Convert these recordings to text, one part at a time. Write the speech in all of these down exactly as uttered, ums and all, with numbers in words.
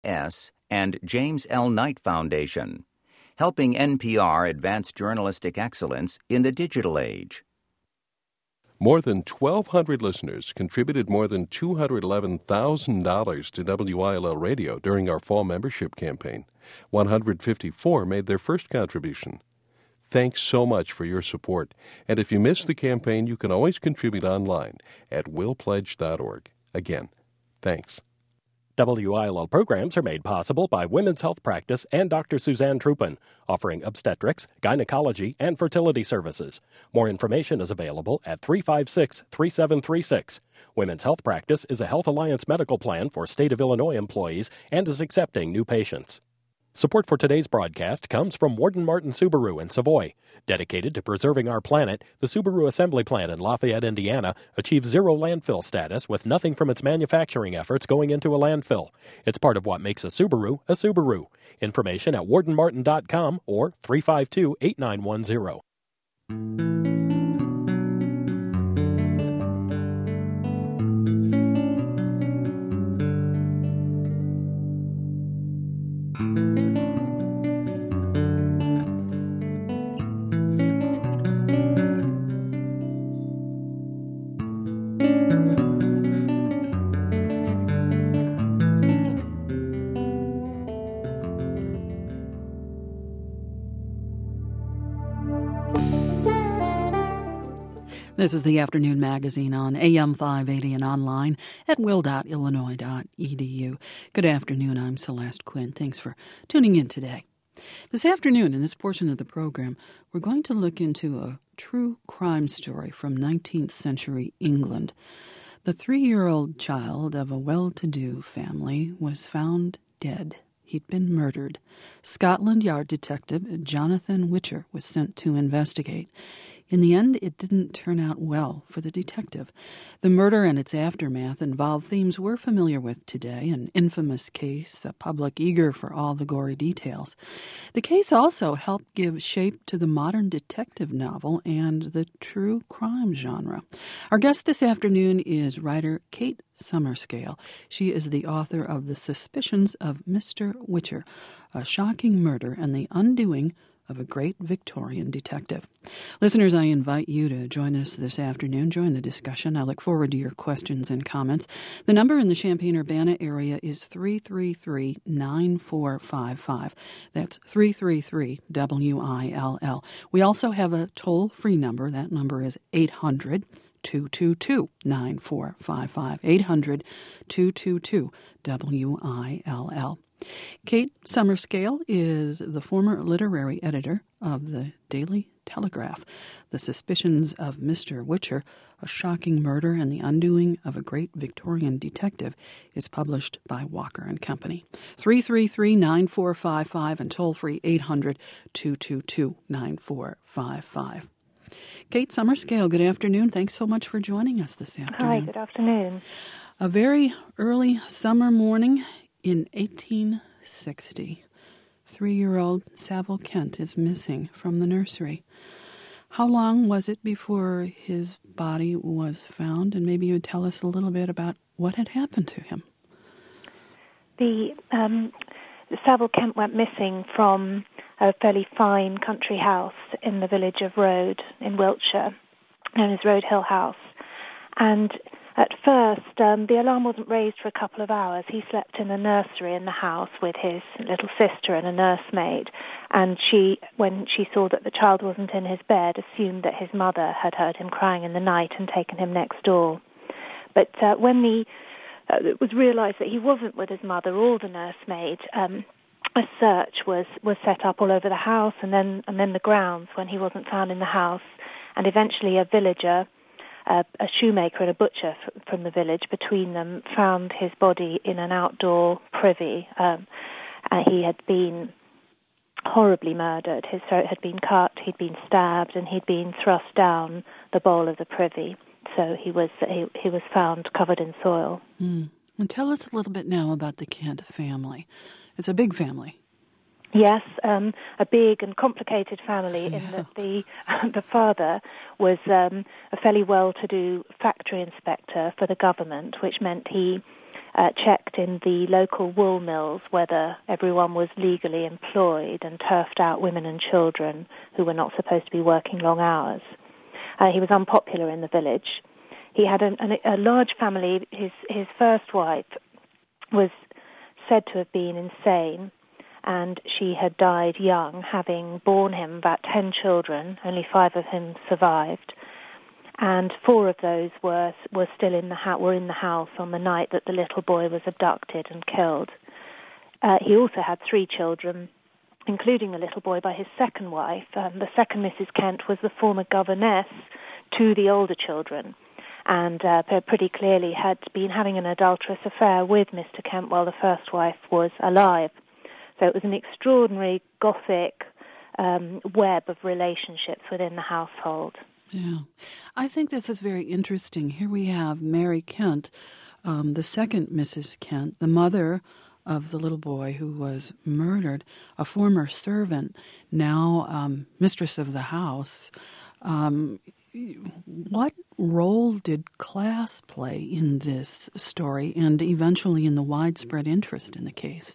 S, and James L. Knight Foundation, helping N P R advance journalistic excellence in the digital age. More than twelve hundred listeners contributed more than two hundred eleven thousand dollars to W I L L Radio during our fall membership campaign. one hundred fifty-four made their first contribution. Thanks so much for your support. And if you missed the campaign, you can always contribute online at will pledge dot org. Again, thanks. W I L L programs are made possible by Women's Health Practice and Doctor Suzanne Trupin, offering obstetrics, gynecology, and fertility services. More information is available at three five six, three seven three six. Women's Health Practice is a Health Alliance medical plan for State of Illinois employees and is accepting new patients. Support for today's broadcast comes from Warden Martin Subaru in Savoy. Dedicated to preserving our planet, the Subaru assembly plant in Lafayette, Indiana, achieves zero landfill status with nothing from its manufacturing efforts going into a landfill. It's part of what makes a Subaru a Subaru. Information at warden martin dot com or three five two, eight nine one zero. This is the Afternoon Magazine on A M five eighty and online at will dot illinois dot e d u. Good afternoon. I'm Celeste Quinn. Thanks for tuning in today. This afternoon, in this portion of the program, we're going to look into a true crime story from nineteenth century England. The three-year-old child of a well-to-do family was found dead. He'd been murdered. Scotland Yard detective Jonathan Witcher was sent to investigate. In the end, it didn't turn out well for the detective. The murder and its aftermath involved themes we're familiar with today, an infamous case, a public eager for all the gory details. The case also helped give shape to the modern detective novel and the true crime genre. Our guest this afternoon is writer Kate Summerscale. She is the author of The Suspicions of Mister Witcher, a shocking murder and the undoing of a great Victorian detective. Listeners, I invite you to join us this afternoon. Join the discussion. I look forward to your questions and comments. The number in the Champaign-Urbana area is three three three, nine four five five. That's three three three, W I L L. We also have a toll-free number. That number is eight hundred, two two two, nine four five five. eight hundred, two two two, W I L L. Kate Summerscale is the former literary editor of the Daily Telegraph. The Suspicions of Mister Witcher, a shocking murder and the undoing of a great Victorian detective, is published by Walker and Company. three three three, nine four five five and toll-free eight hundred, two two two, nine four five five. Kate Summerscale, good afternoon. Thanks so much for joining us this afternoon. Hi, good afternoon. A very early summer morning in eighteen sixty, three-year-old Saville Kent is missing from the nursery. How long was it before his body was found? And maybe you would tell us a little bit about what had happened to him. The um, Saville Kent went missing from a fairly fine country house in the village of Rode in Wiltshire, known as Rode Hill House. And at first, um, the alarm wasn't raised for a couple of hours. He slept in a nursery in the house with his little sister and a nursemaid. And she, when she saw that the child wasn't in his bed, assumed that his mother had heard him crying in the night and taken him next door. But uh, when the, uh, it was realized that he wasn't with his mother or the nursemaid, um, a search was, was set up all over the house and then, and then the grounds when he wasn't found in the house. And eventually a villager, Uh, a shoemaker and a butcher f- from the village, between them, found his body in an outdoor privy. Um, uh, he had been horribly murdered. His throat had been cut, he'd been stabbed, and he'd been thrust down the bowl of the privy. So he was he, he was found covered in soil. Mm. And tell us a little bit now about the Kent family. It's a big family. Yes, um, a big and complicated family in Yeah. that the the father was um, a fairly well-to-do factory inspector for the government, which meant he uh, checked in the local wool mills whether everyone was legally employed and turfed out women and children who were not supposed to be working long hours. Uh, he was unpopular in the village. He had a, a, a large family. His, his first wife was said to have been insane, and she had died young, having borne him about ten children. Only five of them survived, and four of those were were still in the ha- were in the house on the night that the little boy was abducted and killed. Uh, he also had three children, including a little boy by his second wife. Um, the second Missus Kent was the former governess to the older children, and uh, pretty clearly had been having an adulterous affair with Mister Kent while the first wife was alive. So it was an extraordinary Gothic um, web of relationships within the household. Yeah. I think this is very interesting. Here we have Mary Kent, um, the second Missus Kent, the mother of the little boy who was murdered, a former servant, now um, mistress of the house. Um, what role did class play in this story and eventually in the widespread interest in the case?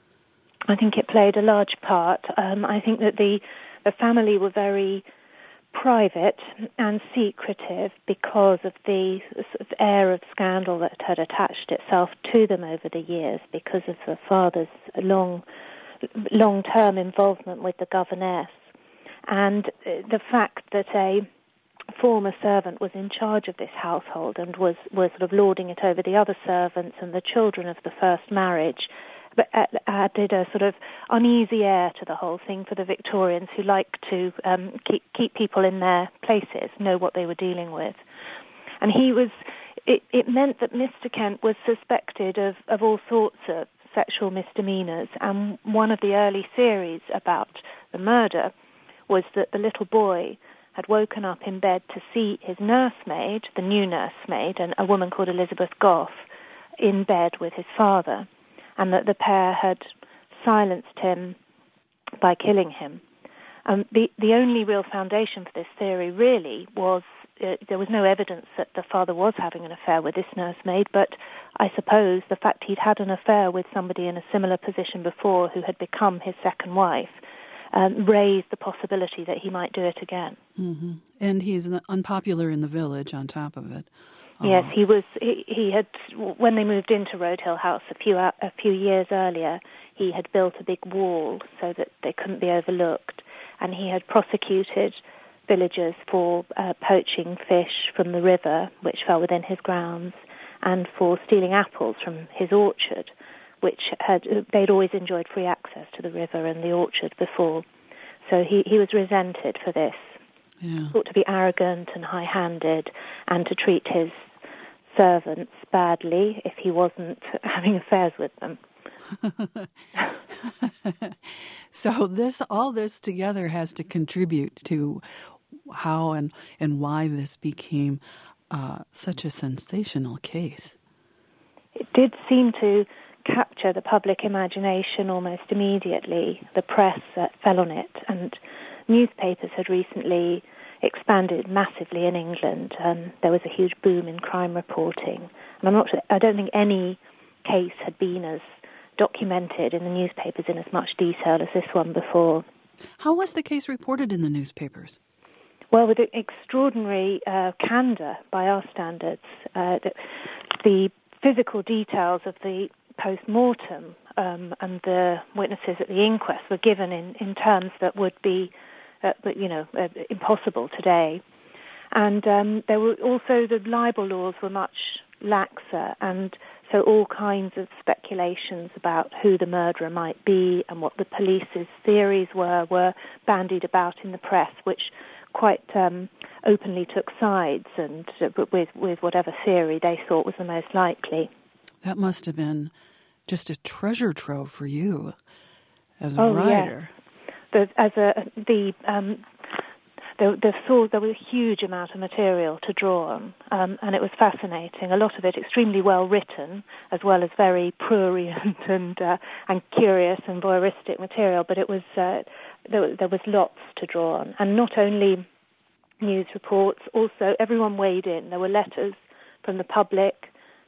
I think it played a large part. Um, I think that the, the family were very private and secretive because of the sort of air of scandal that had attached itself to them over the years, because of the father's long, long-term involvement with the governess, and the fact that a former servant was in charge of this household and was, was sort of lording it over the other servants and the children of the first marriage, but added a sort of uneasy air to the whole thing for the Victorians, who liked to um, keep keep people in their places, know what they were dealing with. And he was, it, it meant that Mister Kent was suspected of, of all sorts of sexual misdemeanors, and one of the early theories about the murder was that the little boy had woken up in bed to see his nursemaid, the new nursemaid, and a woman called Elizabeth Goff, in bed with his father, and that the pair had silenced him by killing him. Um, the, the only real foundation for this theory really was uh, there was no evidence that the father was having an affair with this nursemaid, but I suppose the fact he'd had an affair with somebody in a similar position before who had become his second wife um, raised the possibility that he might do it again. Mm-hmm. And he's unpopular in the village on top of it. Yes, he was. He, he had, when they moved into Road Hill House a few a few years earlier, he had built a big wall so that they couldn't be overlooked, and he had prosecuted villagers for uh, poaching fish from the river, which fell within his grounds, and for stealing apples from his orchard, which had they'd always enjoyed free access to the river and the orchard before. So he, he was resented for this. Yeah. Thought to be arrogant and high-handed, and to treat his servants badly if he wasn't having affairs with them. So this, all this together has to contribute to how and, and why this became uh, such a sensational case. It did seem to capture the public imagination almost immediately. The press uh, fell on it, and newspapers had recently expanded massively in England. Um, there was a huge boom in crime reporting, and I'm not sure, I don't think any case had been as documented in the newspapers in as much detail as this one before. How was the case reported in the newspapers? Well, with extraordinary uh, candor by our standards. Uh, the, the physical details of the post-mortem um, and the witnesses at the inquest were given in, in terms that would be Uh, but, you know, uh, impossible today. And um, there were also, the libel laws were much laxer, and so all kinds of speculations about who the murderer might be and what the police's theories were, were bandied about in the press, which quite um, openly took sides and uh, with, with whatever theory they thought was the most likely. That must have been just a treasure trove for you as a oh, writer. Yes. The, as a the um, the, the saw, there was a huge amount of material to draw on, um, and it was fascinating. A lot of it extremely well written, as well as very prurient and uh, and curious and voyeuristic material. But it was uh, there, there was lots to draw on, and not only news reports. Also, everyone weighed in. There were letters from the public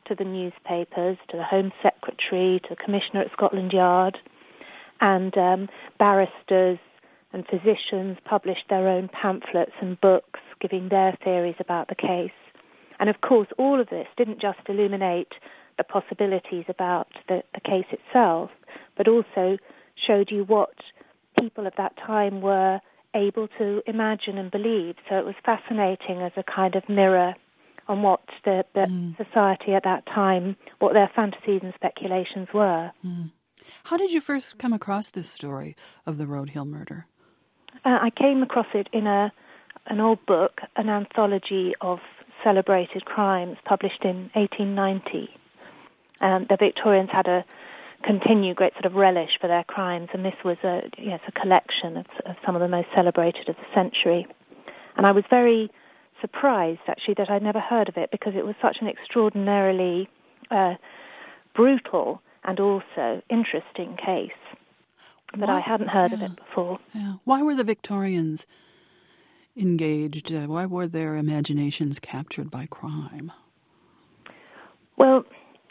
to the newspapers, to the Home Secretary, to the Commissioner at Scotland Yard, and um, barristers and physicians published their own pamphlets and books giving their theories about the case. And of course, all of this didn't just illuminate the possibilities about the, the case itself, but also showed you what people of that time were able to imagine and believe. So it was fascinating as a kind of mirror on what the, the mm. society at that time, what their fantasies and speculations were. Mm. How did you first come across this story of the Road Hill murder? Uh, I came across it in a an old book, an anthology of celebrated crimes published in eighteen ninety. Um, the Victorians had a continued great sort of relish for their crimes, and this was a yes a collection of, of some of the most celebrated of the century. And I was very surprised, actually, that I'd never heard of it, because it was such an extraordinarily uh, brutal and also interesting case that Why? I hadn't heard yeah. of it before. Yeah. Why were the Victorians engaged? Uh, why were their imaginations captured by crime? Well,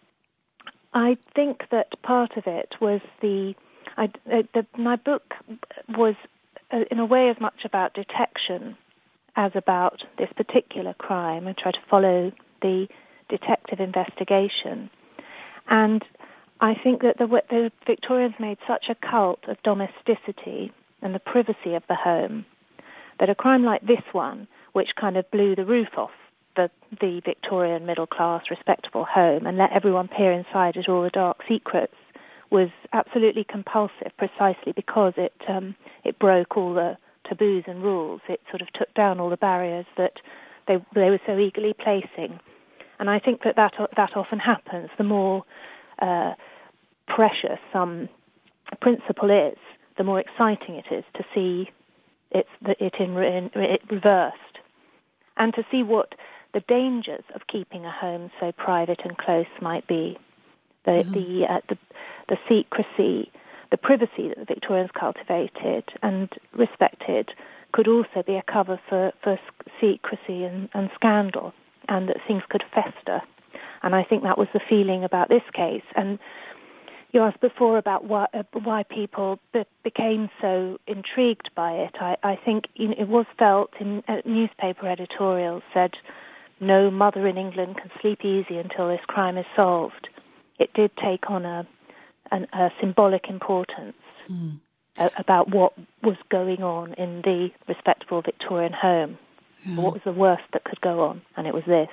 I think that part of it was the, I, uh, the my book was uh, in a way as much about detection as about this particular crime. I tried to follow the detective investigation. And I think that the, the Victorians made such a cult of domesticity and the privacy of the home that a crime like this one, which kind of blew the roof off the, the Victorian middle-class respectable home and let everyone peer inside at all the dark secrets, was absolutely compulsive, precisely because it um, it broke all the taboos and rules. It sort of took down all the barriers that they they were so eagerly placing. And I think that that, that often happens. The more uh, precious some principle is, the more exciting it is to see it's, it, in, in, it reversed, and to see what the dangers of keeping a home so private and close might be. The mm-hmm. the, uh, the the secrecy, the privacy that the Victorians cultivated and respected could also be a cover for, for secrecy and, and scandal, and that things could fester. And I think that was the feeling about this case. And you asked before about why, uh, why people be, became so intrigued by it. I, I think you know, it was felt in uh, newspaper editorials said, no mother in England can sleep easy until this crime is solved. It did take on a, an, a symbolic importance mm. a, about what was going on in the respectable Victorian home. Yeah. What was the worst that could go on? And it was this.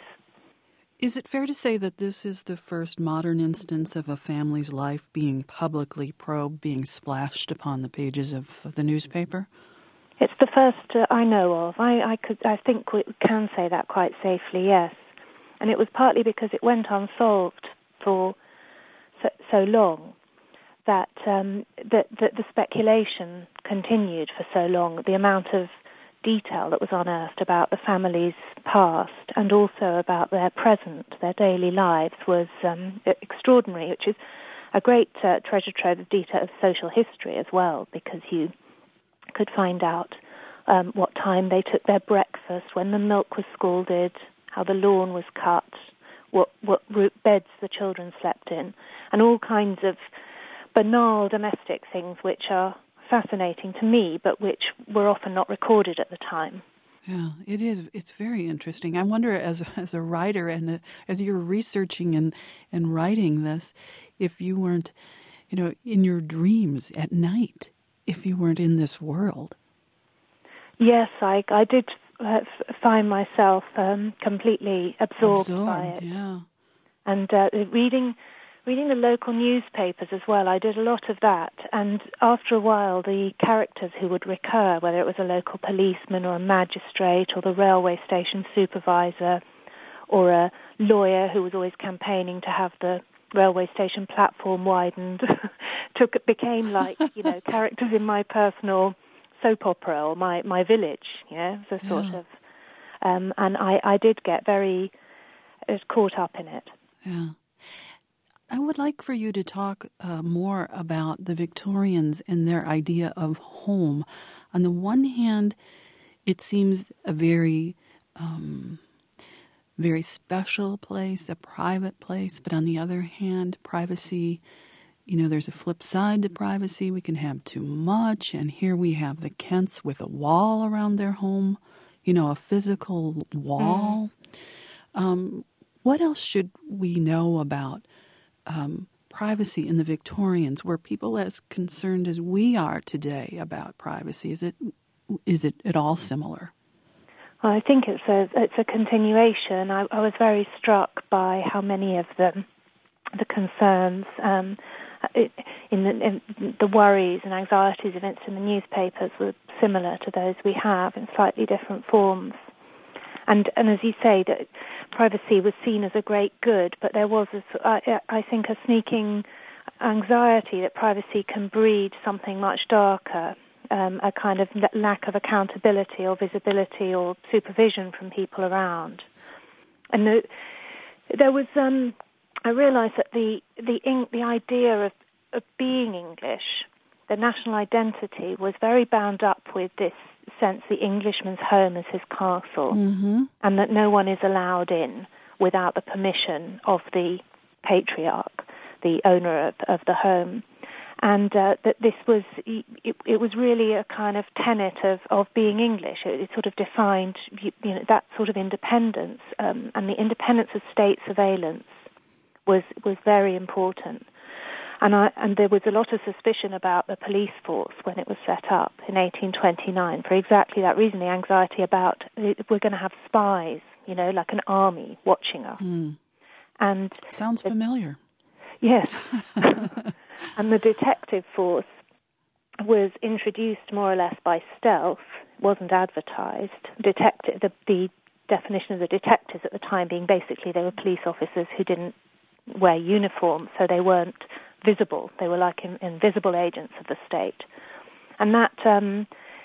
Is it fair to say that this is the first modern instance of a family's life being publicly probed, being splashed upon the pages of, of the newspaper? It's the first uh, I know of. I, I could, I think we can say that quite safely, yes. And it was partly because it went unsolved for so, so long that, um, that that the speculation continued for so long. The amount of detail that was unearthed about the family's past and also about their present, their daily lives, was um, extraordinary, which is a great uh, treasure trove of detail of social history as well, because you could find out um, what time they took their breakfast, when the milk was scalded, how the lawn was cut, what, what beds the children slept in, and all kinds of banal domestic things which are fascinating to me, but which were often not recorded at the time. Yeah, it is. It's very interesting. I wonder, as as a writer and a, as you're researching and, and writing this, if you weren't, you know, in your dreams at night, if you weren't in this world. Yes, I, I did uh, find myself um, completely absorbed, absorbed by it. Yeah. And uh, reading reading the local newspapers as well, I did a lot of that. And after a while, the characters who would recur, whether it was a local policeman or a magistrate or the railway station supervisor or a lawyer who was always campaigning to have the railway station platform widened, took became like, you know, characters in my personal soap opera or my, my village, you know, so sort yeah. of. Um, and I, I did get very uh, caught up in it. Yeah. I would like for you to talk uh, more about the Victorians and their idea of home. On the one hand, it seems a very um, very special place, a private place. But on the other hand, privacy, you know, there's a flip side to privacy. We can have too much. And here we have the Kents with a wall around their home, you know, a physical wall. Mm. Um, what else should we know about um, privacy in the Victorians? Were people as concerned as we are today about privacy? Is it is it at all similar? Well, I think it's a it's a continuation. I, I was very struck by how many of them, the concerns, um, it, in, the, in the worries and anxieties events in the newspapers were similar to those we have in slightly different forms. And and as you say, that privacy was seen as a great good, but there was, a, I, I think, a sneaking anxiety that privacy can breed something much darker. Um, a kind of lack of accountability or visibility or supervision from people around. And the, there was, um, I realised that the the the idea of, of being English, the national identity, was very bound up with this sense the Englishman's home is his castle, mm-hmm. and that no one is allowed in without the permission of the patriarch, the owner of, of the home. And uh, that this was, it, it was really a kind of tenet of, of being English. It, it sort of defined, you, you know, that sort of independence, um, and the independence of state surveillance was was very important. And I, and there was a lot of suspicion about the police force when it was set up in eighteen twenty-nine for exactly that reason, the anxiety about we're going to have spies, you know, like an army watching us. Mm. And sounds familiar. Yes. And the detective force was introduced more or less by stealth, wasn't advertised. Detective, the, the definition of the detectives at the time being basically they were police officers who didn't wear uniforms, so they weren't visible. They were like in, invisible agents of the state. And that, um,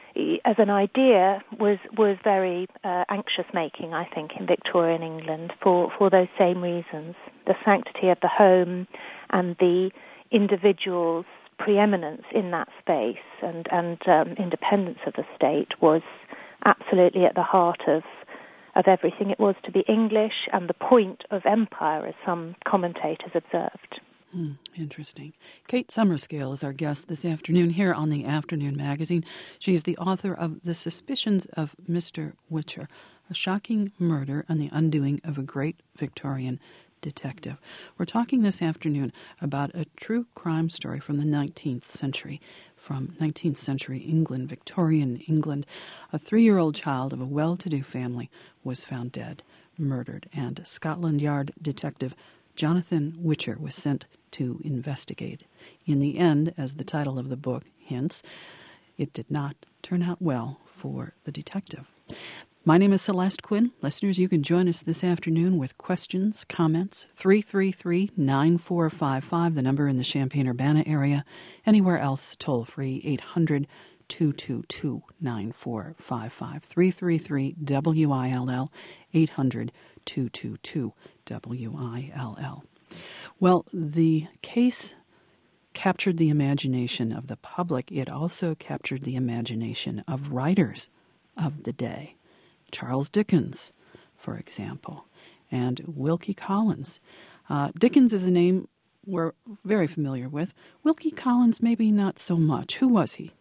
as an idea, was was very uh, anxious-making, I think, in Victorian England for, for those same reasons. The sanctity of the home and the individual's preeminence in that space and, and um, independence of the state was absolutely at the heart of of everything it was to be English and the point of empire, as some commentators observed. Hmm, interesting. Kate Summerscale is our guest this afternoon here on the Afternoon Magazine. She's the author of The Suspicions of Mister Whicher, a shocking murder and the undoing of a great Victorian detective. We're talking this afternoon about a true crime story from the nineteenth century, from nineteenth century England, Victorian England. A three-year-old child of a well-to-do family was found dead, murdered, and Scotland Yard detective Jonathan Whicher was sent to investigate. In the end, as the title of the book hints, it did not turn out well for the detective. My name is Celeste Quinn. Listeners, you can join us this afternoon with questions, comments, three three three, nine four five five, the number in the Champaign-Urbana area. Anywhere else, toll-free, eight hundred, two two two, nine four five five, three three three, W I L L, eight hundred, two two two, W I L L. Well, the case captured the imagination of the public. It also captured the imagination of writers of the day. Charles Dickens, for example, and Wilkie Collins. Uh, Dickens is a name we're very familiar with. Wilkie Collins, maybe not so much. Who was he?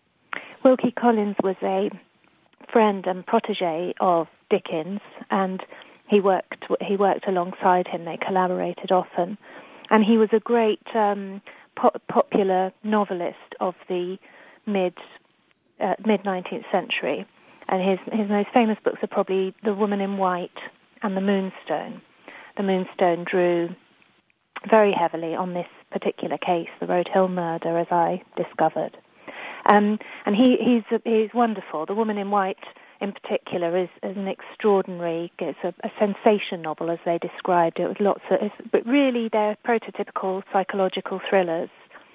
Wilkie Collins was a friend and protege of Dickens, and he worked he worked alongside him. They collaborated often, and he was a great um, po- popular novelist of the mid uh, mid nineteenth century. And his his most famous books are probably The Woman in White and The Moonstone. The Moonstone drew very heavily on this particular case, the Road Hill murder, as I discovered. Um, and he, he's he's wonderful. The Woman in White, in particular, is, is an extraordinary. It's a, a sensation novel, as they described it, with lots of. But really, they're prototypical psychological thrillers,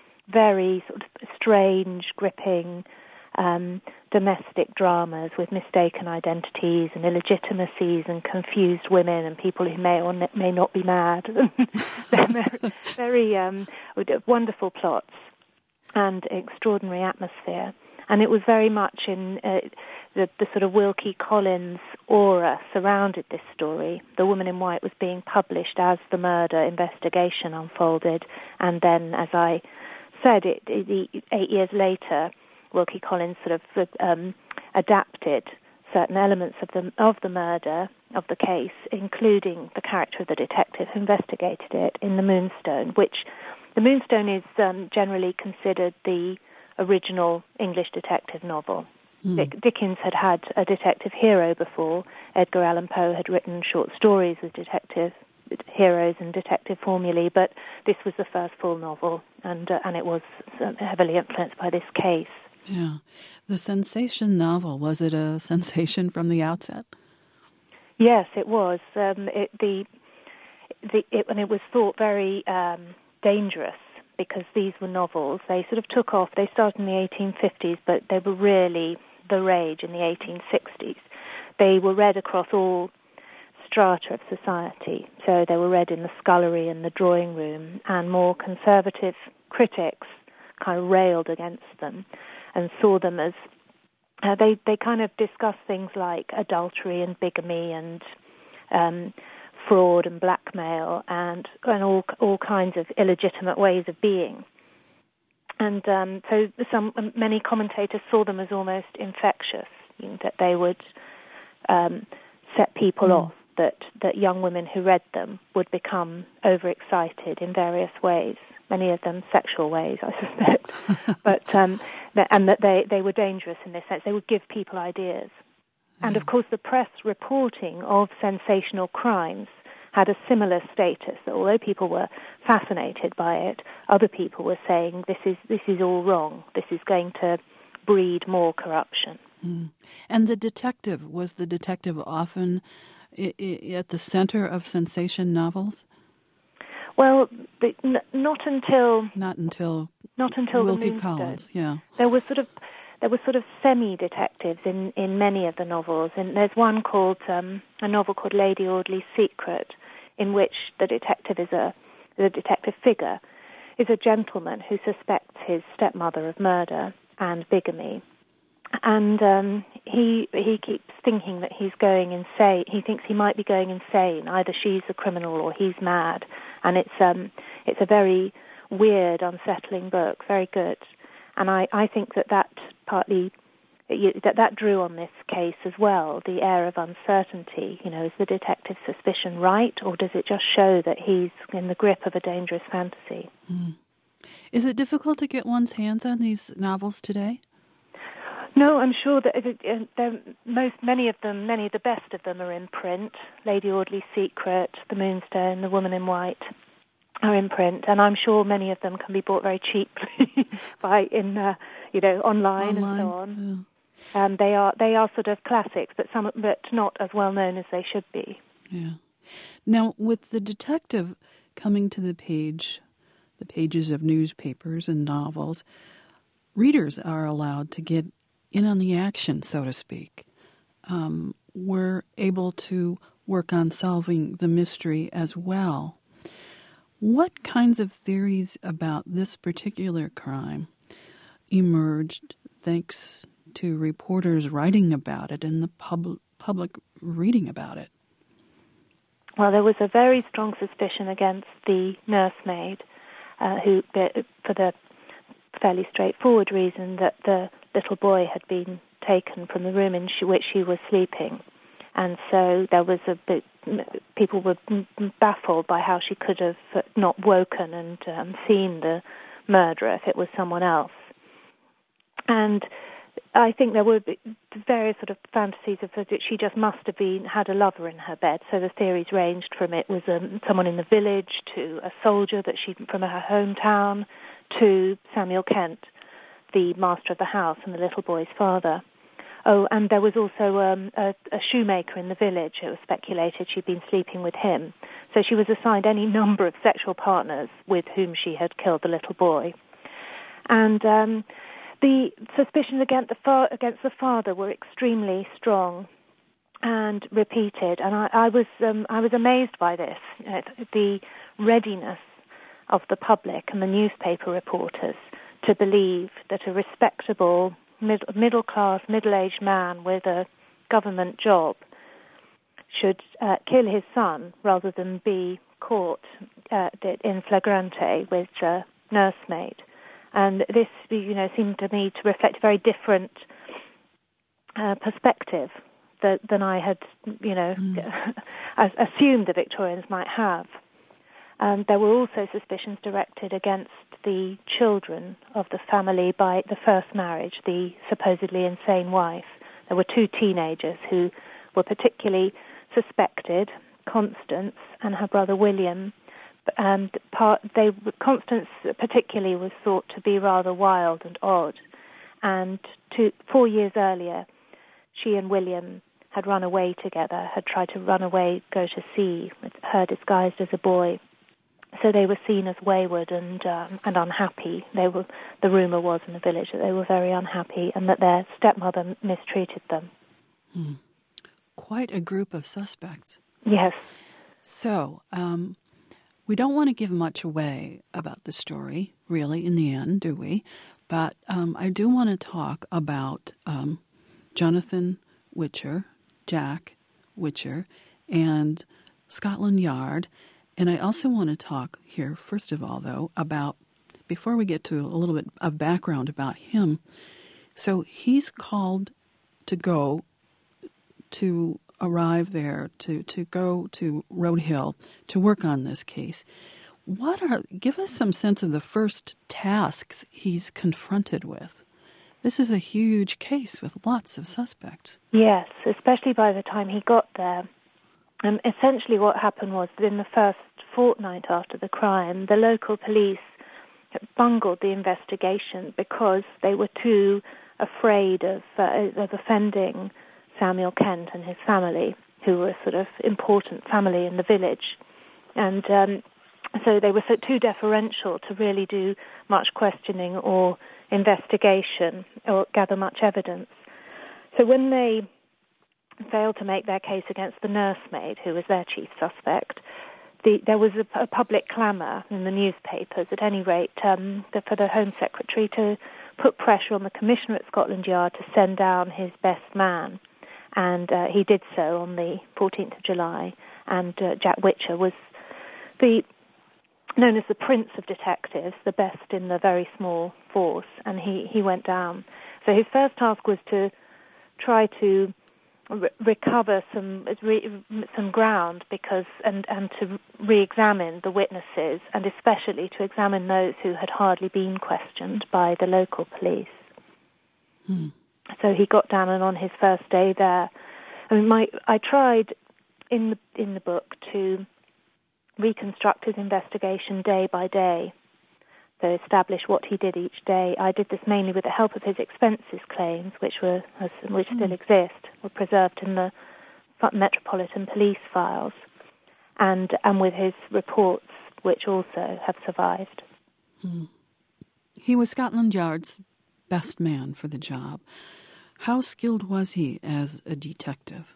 very sort of strange, gripping. Um, domestic dramas with mistaken identities and illegitimacies and confused women and people who may or may not be mad. They're very um, wonderful plots and extraordinary atmosphere. And it was very much in uh, the, the sort of Wilkie Collins aura surrounded this story. The Woman in White was being published as the murder investigation unfolded, and then, as I said, it, it, eight years later, Wilkie Collins sort of um, adapted certain elements of the of the murder of the case, including the character of the detective who investigated it, in The Moonstone, which The Moonstone is um, generally considered the original English detective novel. Mm. Dick, Dickens had had a detective hero before. Edgar Allan Poe had written short stories with detective heroes and detective formulae, but this was the first full novel, and uh, and it was heavily influenced by this case. Yeah. The sensation novel, was it a sensation from the outset? Yes, it was. Um, it, the, the, it, and it was thought very um, dangerous because these were novels. They sort of took off. They started in the eighteen fifties, but they were really the rage in the eighteen sixties. They were read across all strata of society. So they were read in the scullery and the drawing room, and more conservative critics kind of railed against them and saw them as uh, they they kind of discussed things like adultery and bigamy and um, fraud and blackmail and and all all kinds of illegitimate ways of being. And um, so some many commentators saw them as almost infectious, you know, that they would um, set people mm. off, that that young women who read them would become overexcited in various ways, many of them sexual ways, I suspect, but um, and that they, they were dangerous in this sense. They would give people ideas. Mm. And, of course, the press reporting of sensational crimes had a similar status, that although people were fascinated by it, other people were saying, this is this is all wrong, this is going to breed more corruption. Mm. And the detective, was the detective often I- I- at the center of sensation novels? Well, the, n- not until not until not until Wilkie The Moonstone. Collins. Yeah, there was sort of there were sort of semi-detectives in, in many of the novels, and there's one called um, a novel called Lady Audley's Secret, in which the detective is a the detective figure is a gentleman who suspects his stepmother of murder and bigamy. And um, he he keeps thinking that he's going insane. He thinks he might be going insane. Either she's a criminal or he's mad. And it's um it's a very weird, unsettling book. Very good. And I, I think that that partly that that drew on this case as well. The air of uncertainty. You know, is the detective's suspicion right, or does it just show that he's in the grip of a dangerous fantasy? Mm. Is it difficult to get one's hands on these novels today? No, I'm sure that it, it, most, many of them, many of the best of them are in print. Lady Audley's Secret, The Moonstone, The Woman in White are in print, and I'm sure many of them can be bought very cheaply by in, uh, you know, online, online and so on. Yeah. Um, they are they are sort of classics, but some, but not as well known as they should be. Yeah. Now, with the detective coming to the page, the pages of newspapers and novels, readers are allowed to get in on the action, so to speak. Um, we're able to work on solving the mystery as well. What kinds of theories about this particular crime emerged thanks to reporters writing about it and the pub- public reading about it? Well, there was a very strong suspicion against the nursemaid, uh, who, for the fairly straightforward reason that the little boy had been taken from the room in which she was sleeping, and so there was a bit. People were baffled by how she could have not woken and um, seen the murderer if it was someone else. And I think there were various sort of fantasies of that she just must have been had a lover in her bed. So the theories ranged from it was um, someone in the village to a soldier that she from her hometown to Samuel Kent, the master of the house and the little boy's father. Oh, and there was also um, a, a shoemaker in the village. It was speculated she'd been sleeping with him. So she was assigned any number of sexual partners with whom she had killed the little boy. And um, the suspicions against the, fa- against the father were extremely strong and repeated. And I, I was um, I was amazed by this, uh, the readiness of the public and the newspaper reporters to believe that a respectable mid, middle-class, middle-aged man with a government job should uh, kill his son rather than be caught uh, in flagrante with a nursemaid. And this, you know, seemed to me to reflect a very different uh, perspective that, than I had, you know, mm. assumed the Victorians might have. Um, there were also suspicions directed against the children of the family by the first marriage, the supposedly insane wife. There were two teenagers who were particularly suspected, Constance and her brother William. And part, they, Constance particularly was thought to be rather wild and odd. And two, four years earlier, she and William had run away together, had tried to run away, go to sea, with her disguised as a boy. So they were seen as wayward and um, and unhappy. They were. The rumour was in the village that they were very unhappy and that their stepmother mistreated them. Hmm. Quite a group of suspects. Yes. So um, we don't want to give much away about the story, really, in the end, do we? But um, I do want to talk about um, Jonathan Witcher, Jack Witcher, and Scotland Yard. And I also want to talk here, first of all, though, about, before we get to a little bit of background about him, so he's called to go, to arrive there, to, to go to Road Hill to work on this case. What are, give us some sense of the first tasks he's confronted with. This is a huge case with lots of suspects. Yes, especially by the time he got there. Um, essentially what happened was that in the first fortnight after the crime, the local police bungled the investigation because they were too afraid of, uh, of offending Samuel Kent and his family, who were a sort of important family in the village. And um, so they were so too deferential to really do much questioning or investigation or gather much evidence. So when they failed to make their case against the nursemaid, who was their chief suspect, the, there was a, a public clamour in the newspapers, at any rate, um, the, for the Home Secretary to put pressure on the Commissioner at Scotland Yard to send down his best man. And uh, he did so on the fourteenth of July. And uh, Jack Witcher was the known as the Prince of Detectives, the best in the very small force, and he, he went down. So his first task was to try to re- recover some re- some ground because and, and to re-examine the witnesses, and especially to examine those who had hardly been questioned by the local police. Hmm. So he got down, and on his first day there, I mean, my I tried in the in the book to reconstruct his investigation day by day, so establish what he did each day. I did this mainly with the help of his expenses claims, which were which mm. still exist, were preserved in the Metropolitan Police files, and and with his reports, which also have survived. Mm. He was Scotland Yard's best man for the job. How skilled was he as a detective?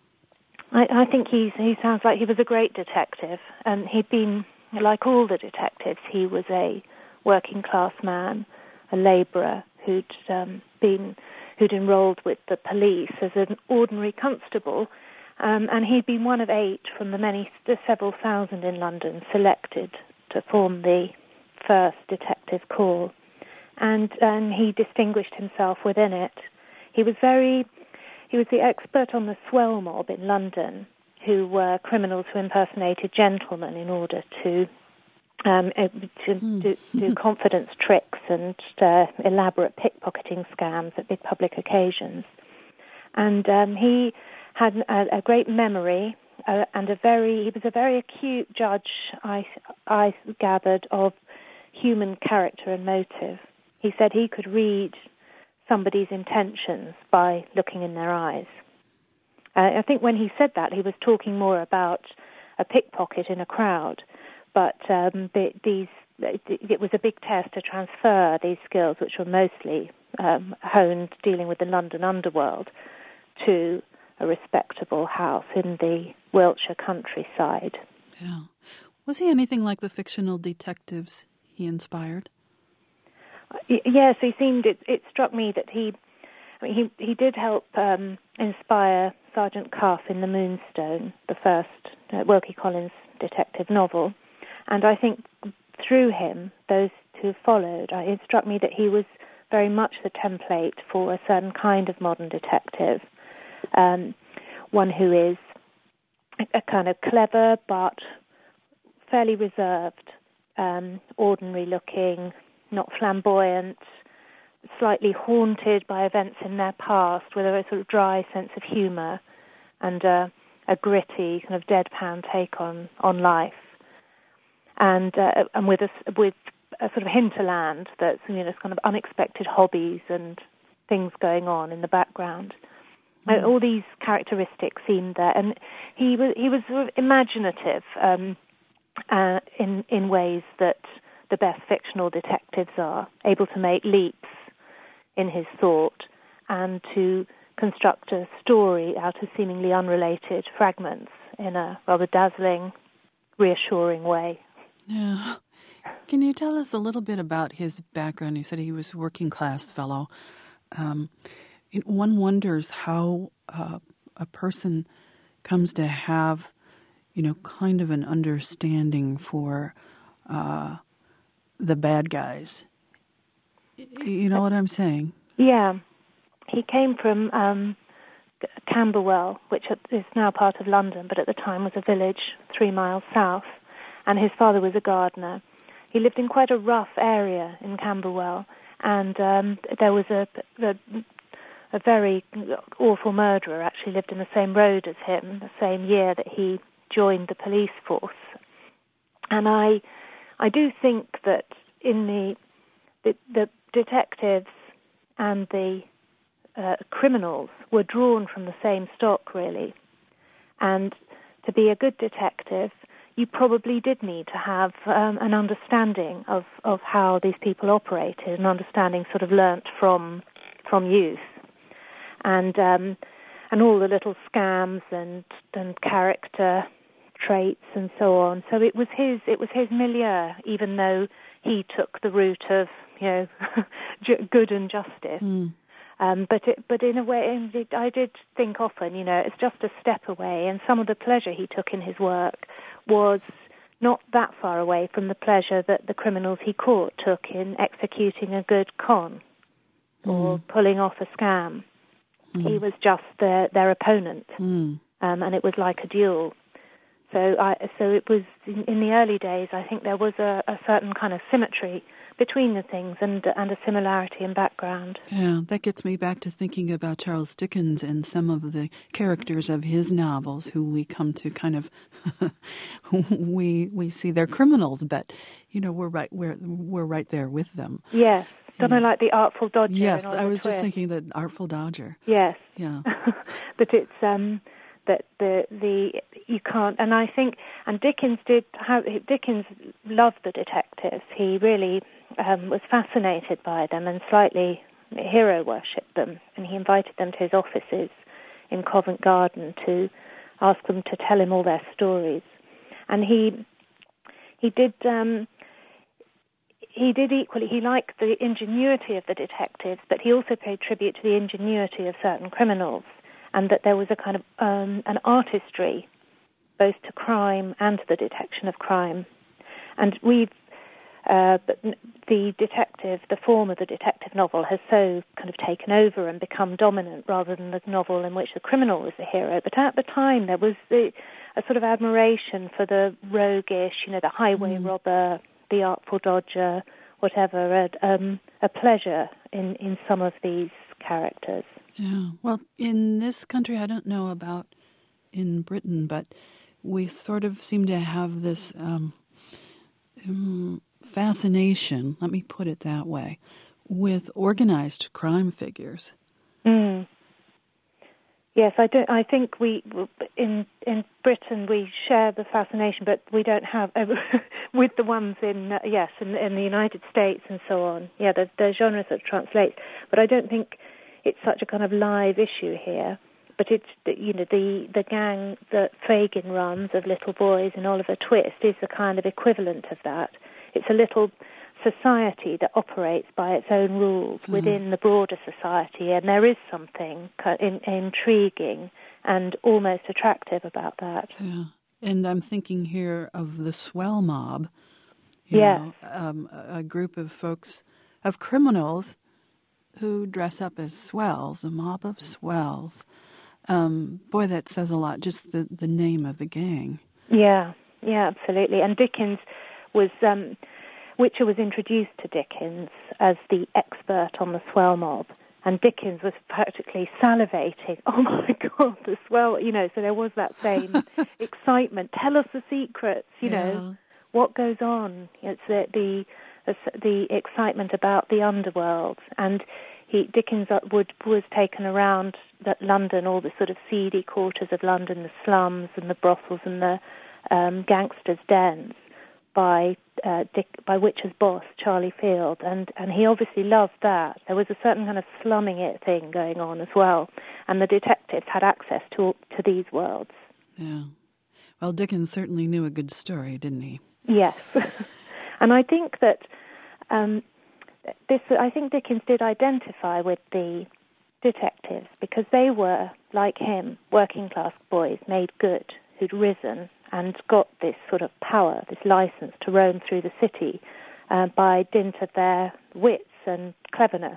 I, I think he's, he sounds like he was a great detective, and he'd been, like all the detectives, he was a working-class man, a labourer who'd um, been, who'd enrolled with the police as an ordinary constable, um, and he'd been one of eight from the many, the several thousand in London selected to form the first detective corps, and and he distinguished himself within it. He was very. He was the expert on the swell mob in London, who were criminals who impersonated gentlemen in order to um, to mm. do, do confidence tricks and uh, elaborate pickpocketing scams at big public occasions. And um, he had a, a great memory uh, and a very he was a very acute judge, I I gathered, of human character and motive. He said he could read somebody's intentions by looking in their eyes. Uh, I think when he said that, he was talking more about a pickpocket in a crowd, but um, the, these it was a big test to transfer these skills, which were mostly um, honed dealing with the London underworld, to a respectable house in the Wiltshire countryside. Yeah. Was he anything like the fictional detectives he inspired? Yes, he seemed. It, it struck me that he I mean, he he did help um, inspire Sergeant Cuff in The Moonstone, the first uh, Wilkie Collins detective novel, and I think through him, those who followed, uh, it struck me that he was very much the template for a certain kind of modern detective, um, one who is a, a kind of clever but fairly reserved, um, ordinary-looking, not flamboyant, slightly haunted by events in their past, with a sort of dry sense of humour and uh, a gritty kind of deadpan take on, on life, and uh, and with a with a sort of hinterland that's, you know, kind of unexpected hobbies and things going on in the background. Mm. And all these characteristics seemed there, and he was he was sort of imaginative um, uh, in in ways that the best fictional detectives are, able to make leaps in his thought and to construct a story out of seemingly unrelated fragments in a rather dazzling, reassuring way. Yeah. Can you tell us a little bit about his background? You said he was a working class fellow. Um, it, one wonders how uh, a person comes to have, you know, kind of an understanding for uh, the bad guys. You know what I'm saying? Yeah. He came from um, Camberwell, which is now part of London, but at the time was a village three miles south, and his father was a gardener. He lived in quite a rough area in Camberwell, and um, there was a, a, a very awful murderer actually lived in the same road as him, the same year that he joined the police force. And I, I do think that in the the, the detectives and the uh, criminals were drawn from the same stock, really. And to be a good detective, you probably did need to have um, an understanding of, of how these people operated, an understanding sort of learnt from from youth, and um, and all the little scams and and character traits and so on. So it was his it was his milieu, even though he took the route of, you know, good and justice. Mm. Um, but it, but in a way, it, I did think often, you know, it's just a step away, and some of the pleasure he took in his work was not that far away from the pleasure that the criminals he caught took in executing a good con mm. or pulling off a scam. Mm. He was just their, their opponent, mm. um, and it was like a duel. So, I, so it was in, in the early days. I think there was a, a certain kind of symmetry between the things, and and a similarity in background. Yeah, that gets me back to thinking about Charles Dickens and some of the characters of his novels, who we come to kind of we we see they're criminals, but you know we're right we're we're right there with them. Yes, something yeah. like the Artful Dodger. Yes, I was twist. just thinking that Artful Dodger. Yes, yeah, but it's um. that the the you can't, and I think, and Dickens did how Dickens loved the detectives. He really um, was fascinated by them and slightly hero worshipped them, and he invited them to his offices in Covent Garden to ask them to tell him all their stories. And he he did um, he did equally. He liked the ingenuity of the detectives, but he also paid tribute to the ingenuity of certain criminals, and that there was a kind of um, an artistry both to crime and to the detection of crime. And we've, uh, the detective, the form of the detective novel has so kind of taken over and become dominant rather than the novel in which the criminal was the hero. But at the time there was the, a sort of admiration for the roguish, you know, the highway mm. robber, the Artful Dodger, whatever, a, um, a pleasure in, in some of these characters. Yeah. Well, in this country, I don't know about in Britain, but we sort of seem to have this um, um, fascination, let me put it that way, with organized crime figures. Mm. Yes, I don't. I think we in in Britain we share the fascination, but we don't have uh, with the ones in uh, yes in, in the United States and so on. Yeah, the, the genres that translate, but I don't think it's such a kind of live issue here. But it's, you know, the, the gang that Fagin runs of little boys and Oliver Twist is the kind of equivalent of that. It's a little society that operates by its own rules mm-hmm. within the broader society, and there is something in, intriguing and almost attractive about that. Yeah. And I'm thinking here of the swell mob. You yes. know, um, a group of folks, of criminals who dress up as swells, a mob of swells. Um, boy, that says a lot, just the, the name of the gang. Yeah, yeah, absolutely. And Dickens was... Um, Whicher was introduced to Dickens as the expert on the swell mob, and Dickens was practically salivating. Oh my God, the swell! You know, so there was that same excitement. Tell us the secrets. You yeah. know, what goes on? It's the, the the excitement about the underworld, and he Dickens would was taken around that London, all the sort of seedy quarters of London, the slums and the brothels and the um, gangsters' dens, by uh, Dick, by Whicher's boss, Charlie Field, and, and he obviously loved that. There was a certain kind of slumming it thing going on as well, and the detectives had access to to these worlds. Yeah. Well, Dickens certainly knew a good story, didn't he? Yes. And I think that um, this. I think Dickens did identify with the detectives because they were, like him, working-class boys made good, who'd risen and got this sort of power, this license to roam through the city uh, by dint of their wits and cleverness.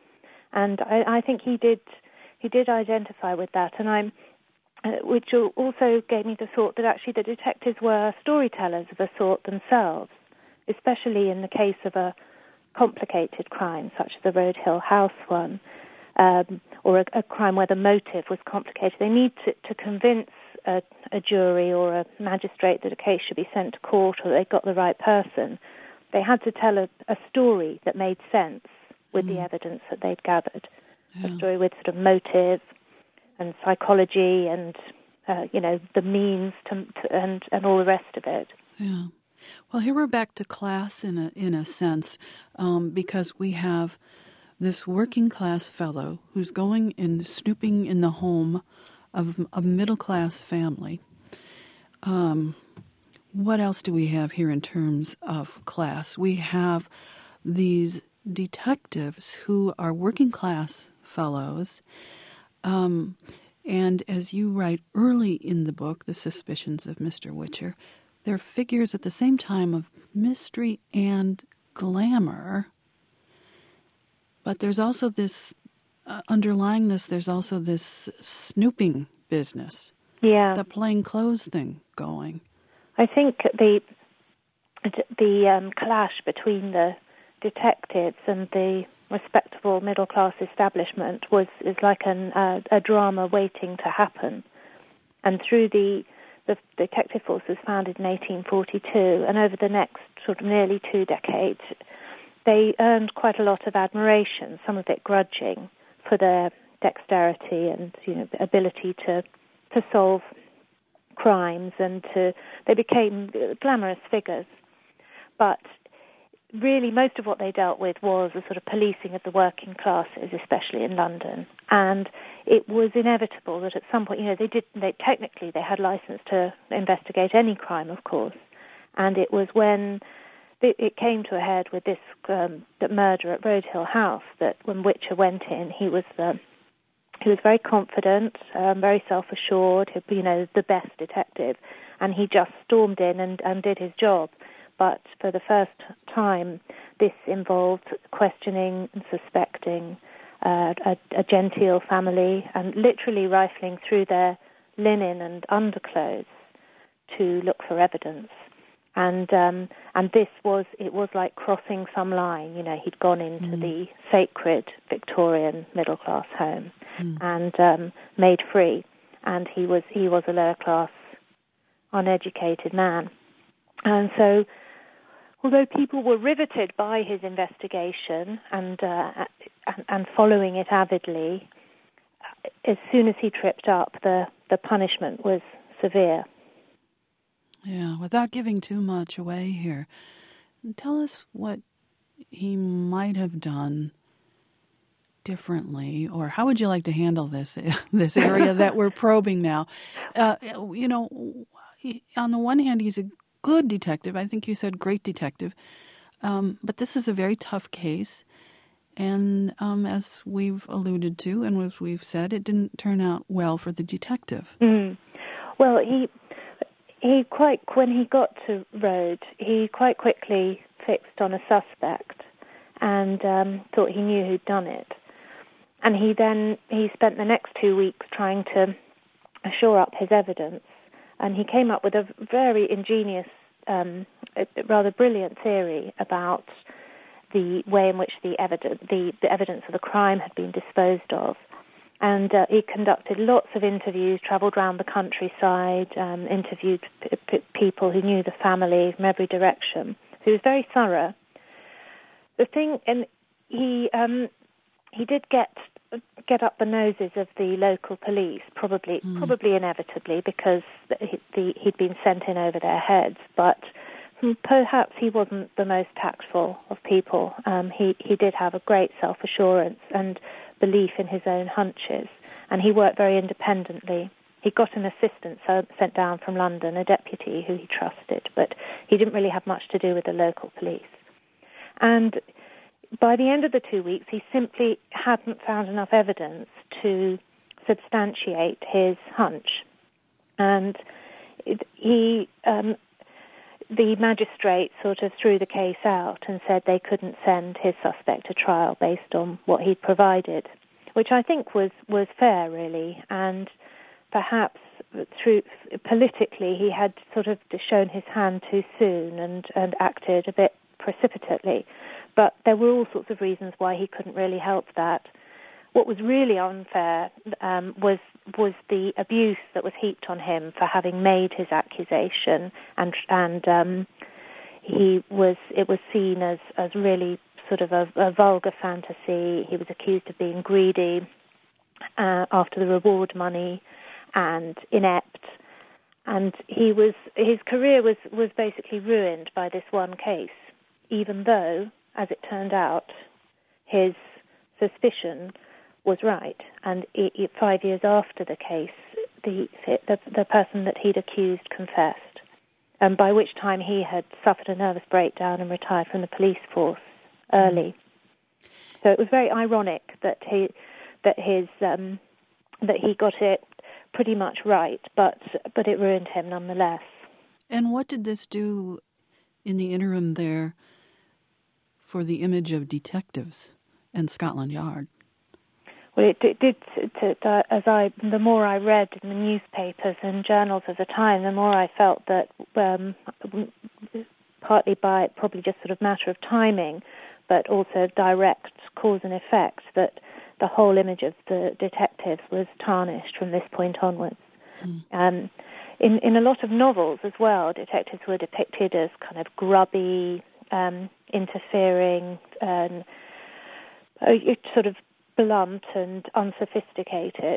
And I, I think he did he did identify with that, and I'm, uh, which also gave me the thought that actually the detectives were storytellers of a sort themselves, especially in the case of a complicated crime such as the Road Hill House one, um, or a, a crime where the motive was complicated. They need to, to convince A, a jury or a magistrate that a case should be sent to court or they got the right person. They had to tell a, a story that made sense with mm. the evidence that they'd gathered. Yeah. A story with sort of motive and psychology and, uh, you know, the means to, to, and, and all the rest of it. Yeah. Well, here we're back to class in a, in a sense um, because we have this working class fellow who's going and snooping in the home of a middle-class family. Um, what else do we have here in terms of class? We have these detectives who are working-class fellows, um, and as you write early in the book, The Suspicions of Mister Whicher, they're figures at the same time of mystery and glamour, but there's also this Uh, underlying this, there's also this snooping business. Yeah. The plain clothes thing going. I think the the um, clash between the detectives and the respectable middle-class establishment was is like an, uh, a drama waiting to happen. And through the, the detective force was founded in eighteen forty-two, and over the next sort of nearly two decades, they earned quite a lot of admiration, some of it grudging, for their dexterity and, you know, ability to to solve crimes, and to they became glamorous figures. But really, most of what they dealt with was a sort of policing of the working classes, especially in London. And it was inevitable that at some point, you know, they did. They technically they had license to investigate any crime, of course. And it was when it came to a head with this um, the murder at Road Hill House that when Whicher went in, he was the he was very confident, um, very self-assured, you know, the best detective, and he just stormed in and, and did his job. But for the first time, this involved questioning and suspecting uh, a, a genteel family and literally rifling through their linen and underclothes to look for evidence. And um, and this was, it was like crossing some line. You know, he'd gone into mm. the sacred Victorian middle-class home mm. and um, made free. And he was he was a lower-class, uneducated man. And so, although people were riveted by his investigation and uh, and, and following it avidly, as soon as he tripped up, the, the punishment was severe. Yeah, without giving too much away here, tell us what he might have done differently, or how would you like to handle this this area that we're probing now? Uh, you know, on the one hand, he's a good detective. I think you said great detective. Um, but this is a very tough case. And um, as we've alluded to and as we've said, it didn't turn out well for the detective. Mm. Well, he he quite when he got to Rhodes, he quite quickly fixed on a suspect and um, thought he knew who'd done it. And he then he spent the next two weeks trying to shore up his evidence, and he came up with a very ingenious, um, rather brilliant theory about the way in which the evidence, the, the evidence of the crime had been disposed of. And uh, he conducted lots of interviews, travelled around the countryside, um, interviewed p- p- people who knew the family from every direction. So he was very thorough. The thing, and he um, he did get get up the noses of the local police, probably mm. probably inevitably, because the, the, he'd been sent in over their heads, but perhaps he wasn't the most tactful of people. Um, he, he did have a great self-assurance and belief in his own hunches, and he worked very independently. He got an assistant so, sent down from London, a deputy who he trusted, but he didn't really have much to do with the local police. And by the end of the two weeks, he simply hadn't found enough evidence to substantiate his hunch. And it, he... Um, The magistrate sort of threw the case out and said they couldn't send his suspect to trial based on what he'd provided, which I think was, was fair, really. And perhaps through politically he had sort of shown his hand too soon and, and acted a bit precipitately. But there were all sorts of reasons why he couldn't really help that. What was really unfair um, was was the abuse that was heaped on him for having made his accusation, and and um, he was it was seen as, as really sort of a, a vulgar fantasy. He was accused of being greedy uh, after the reward money and inept, and he was his career was, was basically ruined by this one case, even though, as it turned out, his suspicion was right, and it, it, five years after the case, the, the the person that he'd accused confessed, and by which time he had suffered a nervous breakdown and retired from the police force early. So it was very ironic that he that his um, that he got it pretty much right, but but it ruined him nonetheless. And what did this do in the interim there for the image of detectives and Scotland Yard? Well, it, it did. To, to, as I, the more I read in the newspapers and journals of the time, the more I felt that, um, partly by probably just sort of matter of timing, but also direct cause and effect, that the whole image of the detectives was tarnished from this point onwards. Mm. Um, in in a lot of novels as well, detectives were depicted as kind of grubby, um, interfering, and uh, sort of blunt and unsophisticated,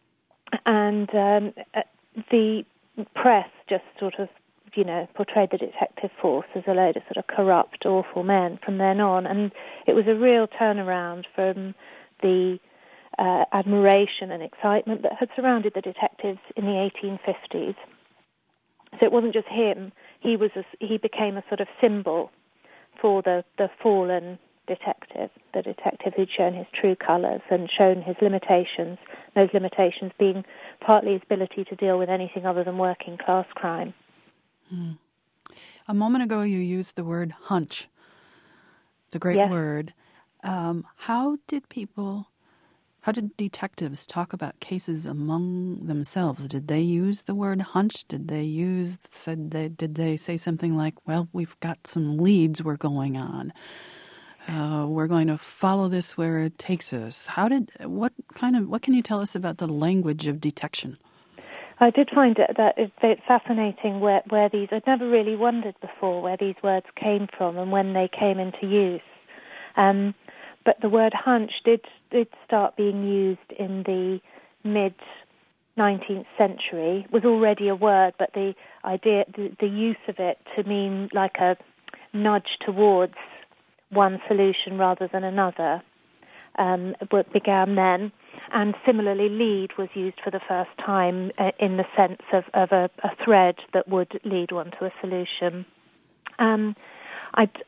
and um, the press just sort of, you know, portrayed the detective force as a load of sort of corrupt, awful men from then on, and it was a real turnaround from the uh, admiration and excitement that had surrounded the detectives in the eighteen fifties. So it wasn't just him; he was a, he became a sort of symbol for the, the fallen detective, the detective who'd shown his true colours and shown his limitations, those limitations being partly his ability to deal with anything other than working class crime. Hmm. A moment ago you used the word hunch. It's a great yes. word. Um, how did people, how did detectives talk about cases among themselves? Did they use the word hunch? Did they use, said they, did they say something like, well, we've got some leads we're going on. Uh, we're going to follow this where it takes us. How did, what kind of, what can you tell us about the language of detection? I did find it, that it's fascinating where, where these, I'd never really wondered before where these words came from and when they came into use. Um, but the word hunch did, did start being used in the mid-nineteenth century. It was already a word, but the idea, the, the use of it to mean like a nudge towards one solution rather than another um, began then. And similarly, lead was used for the first time uh, in the sense of, of a, a thread that would lead one to a solution. Um, I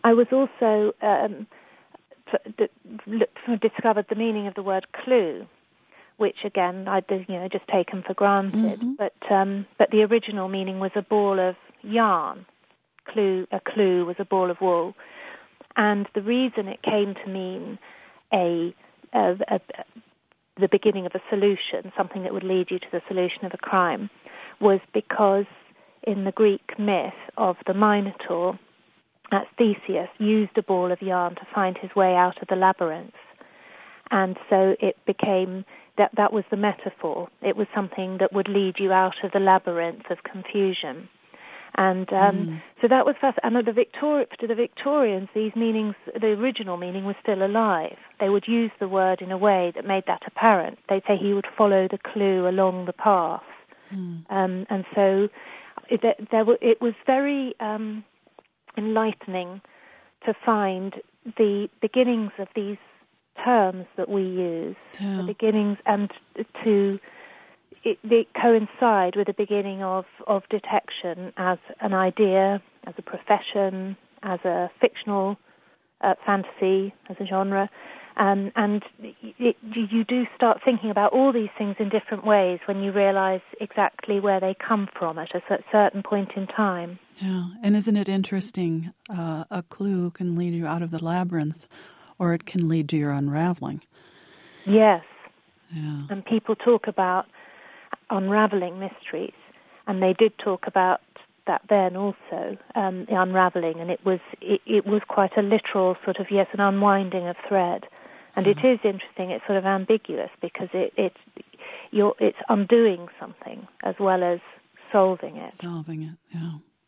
I was also um, d- d- discovered the meaning of the word clue, which again I'd you know just taken for granted. Mm-hmm. But um, but the original meaning was a ball of yarn. Clue, a clue was a ball of wool, and the reason it came to mean a, a, a the beginning of a solution, something that would lead you to the solution of a crime, was because in the Greek myth of the Minotaur, that Theseus used a ball of yarn to find his way out of the labyrinth, and so it became that that was the metaphor. It was something that would lead you out of the labyrinth of confusion. And um, mm. so that was fast. And the Victori- to the Victorians, these meanings, the original meaning was still alive. They would use the word in a way that made that apparent. They'd say he would follow the clue along the path. Mm. Um, and so it, there were, it was very um, enlightening to find the beginnings of these terms that we use, yeah. the beginnings, and to... It, they coincide with the beginning of, of detection as an idea, as a profession, as a fictional uh, fantasy, as a genre. Um, and it, you do start thinking about all these things in different ways when you realize exactly where they come from at a certain point in time. Yeah, and isn't it interesting? Uh, a clue can lead you out of the labyrinth, or it can lead to your unraveling. Yes. Yeah. And people talk about unraveling mysteries, and they did talk about that then also, um, the unraveling, and it was it, it was quite a literal sort of, yes, an unwinding of thread. And mm-hmm. it is interesting, it's sort of ambiguous, because it, it you're, it's undoing something as well as solving it. Solving it, yeah.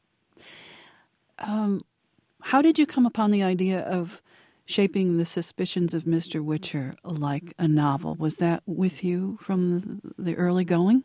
Um, how did you come upon the idea of shaping the suspicions of Mister Whicher like a novel? Was that with you from the early going?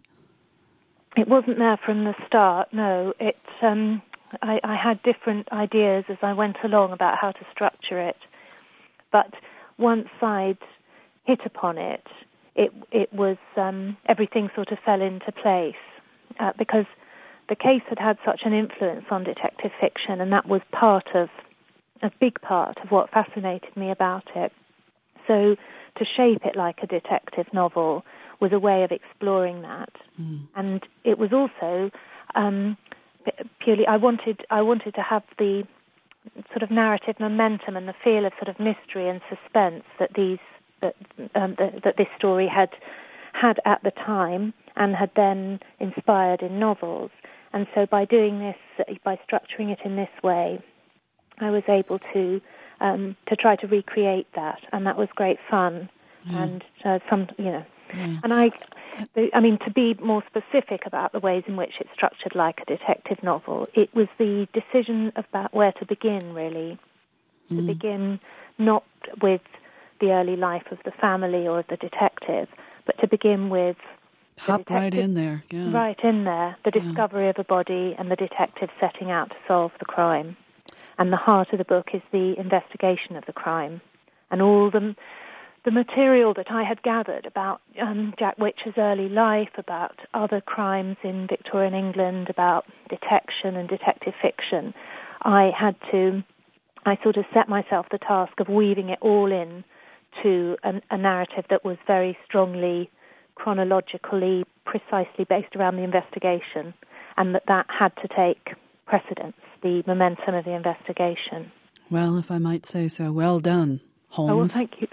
It wasn't there from the start, no. It, um, I, I had different ideas as I went along about how to structure it. But once I'd hit upon it, it, it was, um, everything sort of fell into place. Uh, because the case had had such an influence on detective fiction, and that was part of a big part of what fascinated me about it. So to shape it like a detective novel was a way of exploring that. Mm. And it was also um, purely, I wanted I wanted to have the sort of narrative momentum and the feel of sort of mystery and suspense that these that um, that, that this story had had at the time and had then inspired in novels. And so by doing this, by structuring it in this way, I was able to um, to try to recreate that, and that was great fun. Mm. And uh, some, you know, mm. and I, I mean, to be more specific about the ways in which it's structured like a detective novel, it was the decision about where to begin, really, mm. to begin not with the early life of the family or of the detective, but to begin with hop right in there, yeah. right in there, the discovery yeah. of a body and the detective setting out to solve the crime. And the heart of the book is the investigation of the crime, and all the the material that I had gathered about um, Jack Whicher's early life, about other crimes in Victorian England, about detection and detective fiction. I had to, I sort of set myself the task of weaving it all in to a, a narrative that was very strongly, chronologically, precisely based around the investigation, and that that had to take precedence, the momentum of the investigation. Well, if I might say so, well done, Holmes. Oh, well, thank you.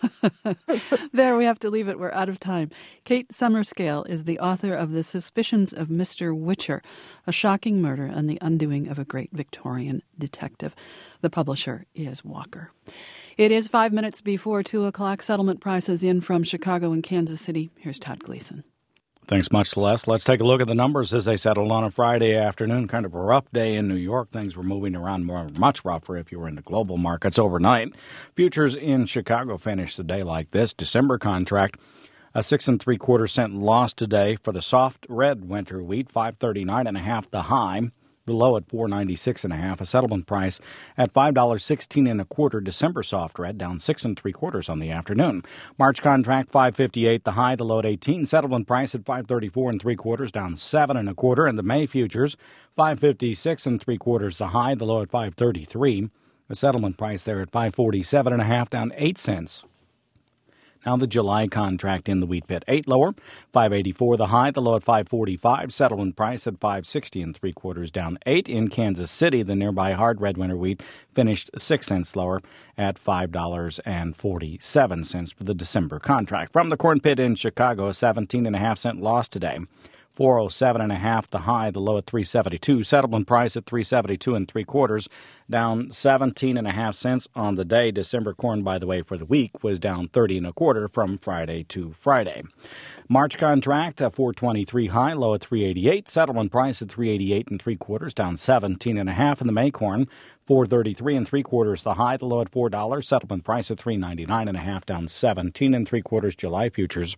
There, we have to leave it. We're out of time. Kate Summerscale is the author of The Suspicions of Mister Whicher, a shocking murder and the undoing of a great Victorian detective. The publisher is Walker. It is five minutes before two o'clock. Settlement prices in from Chicago and Kansas City. Here's Todd Gleason. Thanks much, Celeste. Let's take a look at the numbers as they settled on a Friday afternoon. Kind of a rough day in New York. Things were moving around more, much rougher if you were in the global markets overnight. Futures in Chicago finished the day like this. December contract, a six and three quarter cent loss today for the soft red winter wheat, five thirty nine and a half the high. Below at four ninety six and a half. A settlement price at five dollars sixteen and a quarter. December soft red down six and three quarters on the afternoon. March contract five fifty eight the high, the low at eighteen. Settlement price at five thirty four and three quarters, down seven and a quarter. And the May futures five fifty six and three quarters the high, the low at five thirty three. The settlement price there at five forty-seven and a half, down eight cents. Now the July contract in the wheat pit, eight lower, five eighty-four the high, the low at five forty-five. Settlement price at five sixty and three quarters, down eight. In Kansas City, the nearby hard red winter wheat finished six cents lower at five dollars and forty-seven cents for the December contract. From the corn pit in Chicago, a seventeen and a half cent loss today. four oh seven and a half the high, the low at three seventy-two. Settlement price at three seventy-two and three quarters, down seventeen and a half cents on the day. December corn, by the way, for the week was down thirty and a quarter from Friday to Friday. March contract a four twenty-three high, low at three eighty-eight. Settlement price at three eighty-eight and three quarters, down seventeen and a half in the May corn. four thirty-three and three quarters the high, the low at four dollars. Settlement price at three ninety-nine and a half, down seventeen and three quarters. July futures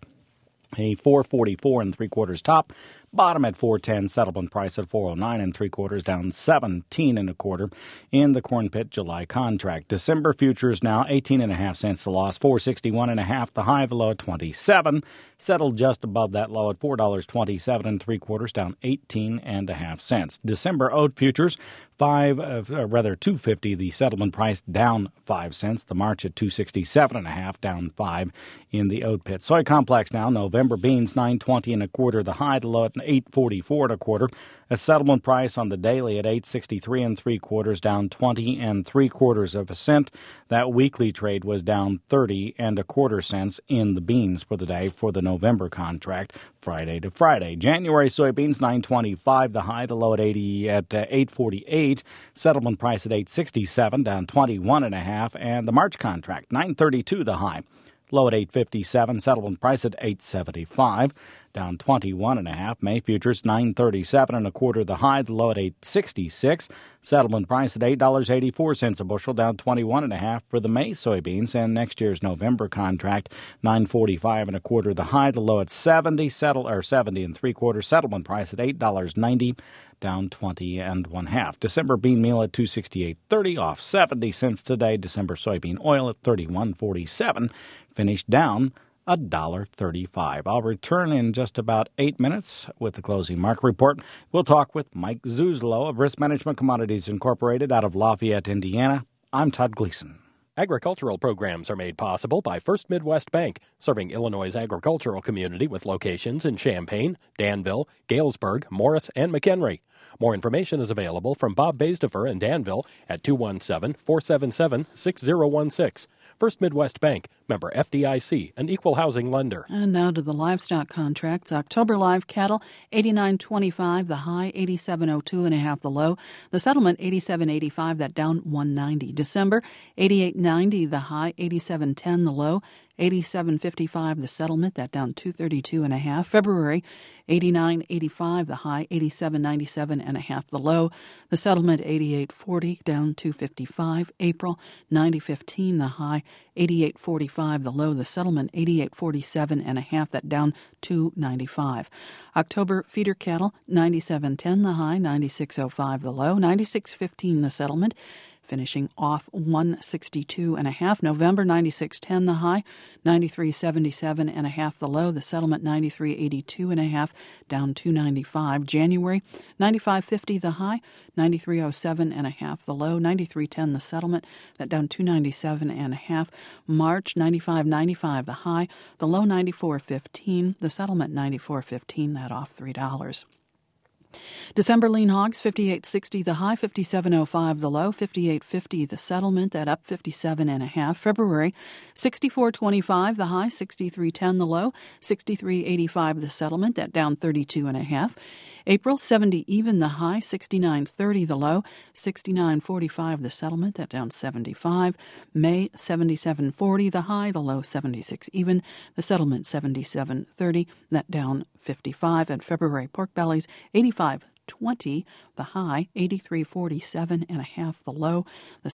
a four forty-four and three quarters top, bottom at four ten, settlement price at four oh nine and three quarters, down seventeen and a quarter in the corn pit July contract. December futures now eighteen and a half cents the loss, four sixty-one and a half the high, the low at twenty-seven, settled just above that low at four dollars twenty-seven and three quarters, down eighteen and a half cents. December oat futures five, uh, rather two fifty, the settlement price down five cents. The March at two sixty-seven and a half, down five in the oat pit. Soy complex now, November beans nine twenty and a quarter, the high, the low at eight forty-four and a quarter. A settlement price on the daily at eight sixty-three and three quarters, down twenty and three quarters of a cent. That weekly trade was down thirty and a quarter cents in the beans for the day for the November contract, Friday to Friday. January soybeans nine twenty-five, the high, the low at eighty at uh, eight forty-eight. Settlement price at eight sixty-seven, down twenty-one and a half, and the March contract nine thirty-two, the high, low at eight fifty-seven. Settlement price at eight seventy-five, down twenty-one and a half. May futures nine thirty-seven and a quarter, the high, the low at eight sixty-six. Settlement price at eight dollars and eighty-four cents a bushel, down twenty-one and a half for the May soybeans. And next year's November contract nine forty-five and a quarter, the high, the low at seventy, settle or seventy and three quarters. Settlement price at eight dollars and ninety, down twenty and one half. December bean meal at two sixty-eight thirty, off seventy cents today. December soybean oil at thirty-one forty-seven, finished down a dollar thirty-five. I'll return in just about eight minutes with the closing market report. We'll talk with Mike Zuzlo of Risk Management Commodities Incorporated out of Lafayette, Indiana. I'm Todd Gleason. Agricultural programs are made possible by First Midwest Bank, serving Illinois' agricultural community with locations in Champaign, Danville, Galesburg, Morris, and McHenry. More information is available from Bob Baisdefer in Danville at two one seven, four seven seven, six zero one six. First Midwest Bank, member F D I C, an equal housing lender. And now to the livestock contracts. October live cattle, eighty-nine twenty-five, the high, eighty-seven oh two and a half, the low. The settlement, eighty-seven eighty-five, that down one ninety. December, eighty-eight ninety, the high, eighty-seven ten, the low. eighty-seven fifty-five, the settlement, that down two thirty-two and a half. February, eighty-nine eighty-five, the high, eighty-seven ninety-seven and a half, the low. The settlement, eighty-eight forty, down two fifty-five. April, ninety fifteen, the high, eighty-eight forty-five, the low. The settlement, eighty-eight forty-seven and a half, that down two ninety-five. October feeder cattle, ninety-seven ten, the high, ninety-six oh five, the low. ninety-six fifteen, the settlement, finishing off one sixty-two and a half. November, ninety-six ten, the high, ninety-three seventy-seven and a half, the low. The settlement, ninety-three eighty-two and a half, down two ninety-five. January, ninety-five fifty, the high, ninety-three oh seven and a half, the low. ninety-three ten, the settlement, that down two ninety-seven and a half. March, ninety-five ninety-five, the high, the low ninety-four fifteen, the settlement ninety-four fifteen, that off three dollars. December lean hogs, fifty-eight sixty the high, fifty-seven oh five the low, fifty-eight fifty the settlement, that up fifty-seven and a half. February, sixty-four twenty-five the high, sixty-three ten the low, sixty-three eighty-five the settlement, that down thirty-two and a half. April, seventy even the high, sixty-nine thirty the low, sixty-nine forty-five the settlement, that down seventy-five. May, seventy-seven forty the high, the low seventy-six even, the settlement seventy-seven thirty, that down fifty-five. And February pork bellies, eighty-five twenty the high, eighty-three forty-seven and a half the low, the